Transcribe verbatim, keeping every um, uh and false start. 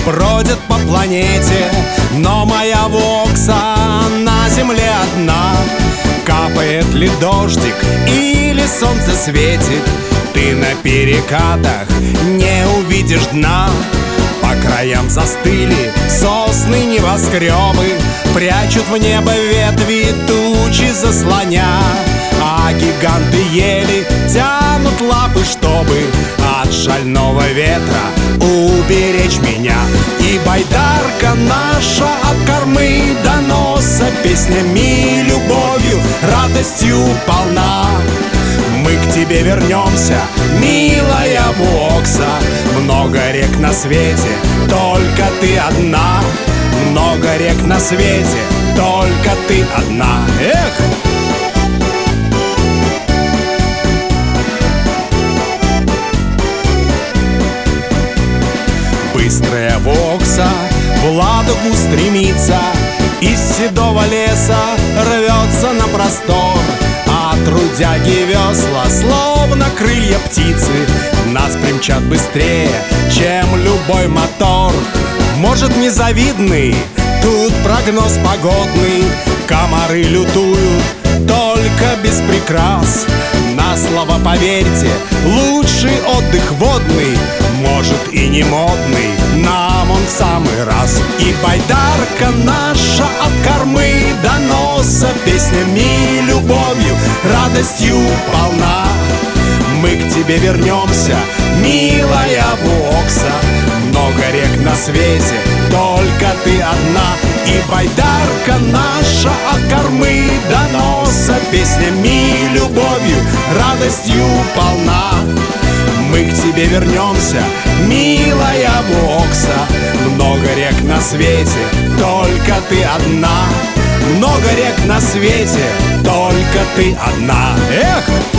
бродят по планете, но моя Вокса на земле одна. Капает ли дождик или солнце светит, ты на перекатах не увидишь дна. По краям застыли сосны, небоскребы, прячут в небо ветви, тучи заслоня. А гиганты ели тянут лапы, чтобы от шального ветра уберечь меня. И байдарка наша от кормы до носа песнями, любовью, радостью полна. Мы к тебе вернемся, милая Вокса. Много рек на свете, только ты одна. Много рек на свете, только ты одна. Эх! Быстрая Вокса в Ладогу стремится, из седого леса рвется на простор. А трудяги весла, словно крылья птицы, нас примчат быстрее, чем любой мотор. Может, незавидный тут прогноз погодный, комары лютуют, только без прикрас. На слово поверьте, лучший отдых водный, может и не модный, нам он в самый раз. И байдарка наша от кормы до носа песнями, любовью, радостью полна. Мы к тебе вернемся, милая Вокса. Много рек на свете, только ты одна. И байдарка наша от кормы до носа песнями, любовью, радостью полна. Мы к тебе вернемся, милая Вокса. Много рек на свете, только ты одна. Много рек на свете, только ты одна. Эх!